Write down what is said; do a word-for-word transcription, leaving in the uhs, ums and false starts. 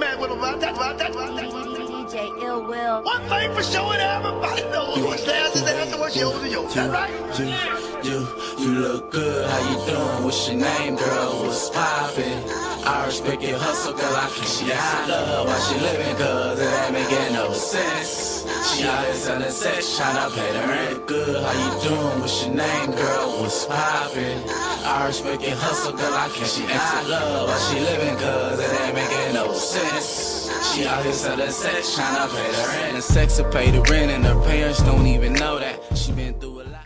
man with him, man. That's right, that's right, that's right. D J Ill Will. One thing for sure, and everybody knows what's theirs is theirs and what's yours is yours. That's right. You, you, you look good. How you doing? What's your name, girl? What's poppin'? I respect your hustle, girl. I can't see I love why she living, cause it ain't making no sense. She out here selling sex, tryna pay the rent. Good, how you doing? What's your name, girl? What's poppin'? I respect your hustle, girl. I can't see I love why she living, cause it ain't making no sense. She out here selling sex, tryna pay the rent. And sex to pay the rent, and her parents don't even know that. She been through a lot.